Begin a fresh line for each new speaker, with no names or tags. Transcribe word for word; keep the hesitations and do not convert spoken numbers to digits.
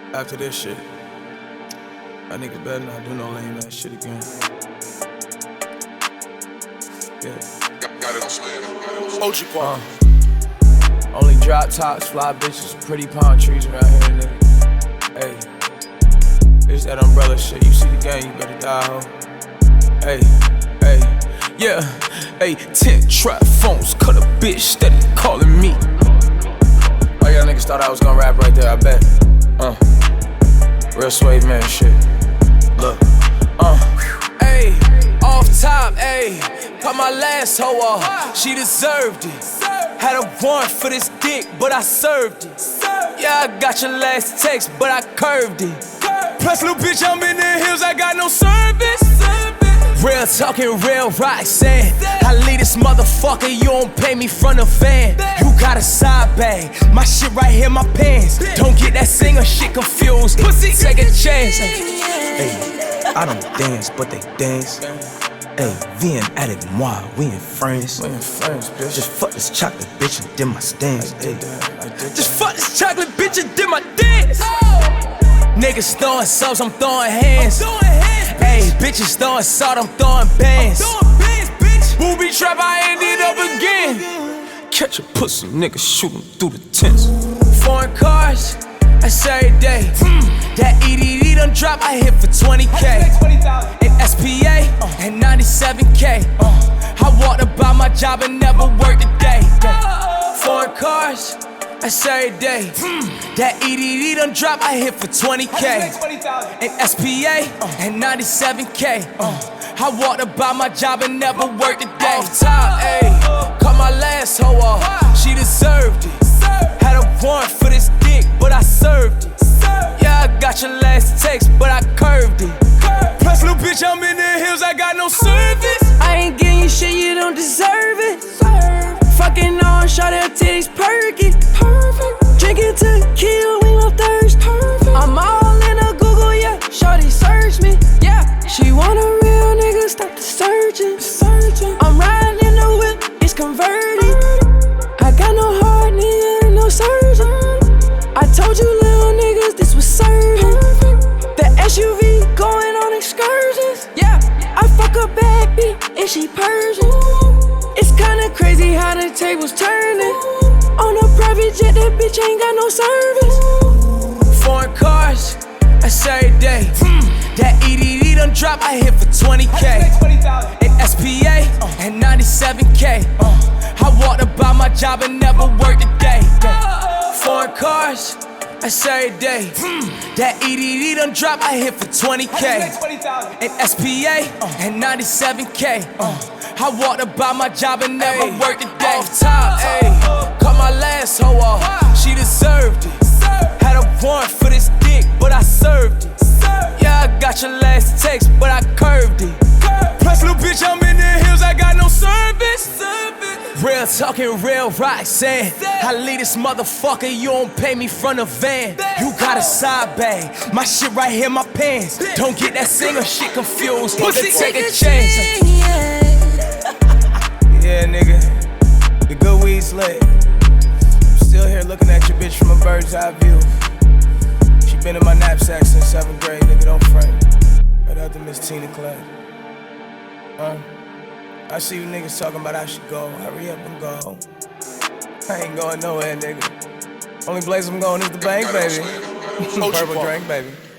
After this shit, that nigga better not do no lame ass shit again. Yeah. O G Park. Uh, only drop tops, fly bitches, pretty palm trees around here, nigga. Hey, it's that umbrella shit. You see the game, you better die, ho. Hey, hey, yeah. Hey, ten trap phones, cut a bitch steady calling me. Oh, y'all niggas thought I was gonna rap right there, I bet. Uh, real Sway man shit. Look, uh, ayy, off top, ayy. Caught my last hoe off, she deserved it. Had a warrant for this dick, but I served it. Yeah, I got your last text, but I curved it. Plus, little bitch, I'm in the hills, I got no service. Real talking, real rock saying I lead this motherfucker, you don't pay me from the van. You got a side bag, my shit right here, my pants. Don't get that singer shit confused, pussy, take a chance.
Hey, I don't dance, but they dance. Hey, viens avec moi, we ain't friends.
We ain't friends, bitch.
Just fuck this chocolate bitch and did my stance. Hey.
Just fuck this chocolate bitch and did my dance. Niggas throwing subs, I'm throwing hands. Hey, bitches throwing salt, I'm throwing bands. Booby trap, I ended up again. Catch a pussy, nigga, shoot him through the tents. Foreign cars, that's every day. That E D D done drop, I hit for twenty K. And S P A, and ninety-seven K. I walked about my job and never worked a day. Foreign cars, that's every day. That E D D done drop, I hit for twenty K. And S P A, and ninety-seven K. I walked about my job and never worked a day. Off top, ayy, caught my last hoe off, she deserved it. Had a warrant for this dick, but I served it. Yeah, I got your last text, but I curved it. Plus, little bitch, I'm in the hills, I got no service.
I ain't getting you shit, you don't deserve it. Fucking on, shot her titties perky. Perfect. Drinking tequila, we on thirst. Perfect. I'm all in a Google, yeah. Shorty search me, yeah. She want a real nigga, stop the searching. Searching. I'm riding in the whip, it's converted. I got no heart, nigga, no surgeon. I told you little niggas, this was certain. The S U V going on excursions, yeah. I fuck a bad bitch and she Persian. It's kinda crazy how the tables turning. On a private jet, that bitch ain't got no service.
Foreign cars, that's every day. That E D D done drop, I hit for twenty K. And S P A, and ninety-seven K. I walked about my job and never worked a day. Foreign cars, that's every day. That E D D done drop, I hit for twenty K. And S P A, and ninety-seven K. I walked about my job and never worked a day. Off top, ayy, caught my last hoe off, she deserved it. Had a warrant for this dick, but I served it. Yeah, I got your last text, but I curved it. Plus, little bitch, I'm in the hills, I got no service. Real talking, real rock saying I lead this motherfucker, you don't pay me from the van. You got a side bag, my shit right here, my pants. Don't get that singer shit confused, pussy, take a chance. Yeah, nigga, the good weed's lit. Still here looking at your bitch from a bird's eye view. She been in my knapsack since seventh grade, nigga, don't frame. Right out to Miss Tina Clay. Huh? I see you niggas talking about I should go. Hurry up and go. I ain't going nowhere, nigga. Only place I'm going is the bank, baby. Purple drink, baby.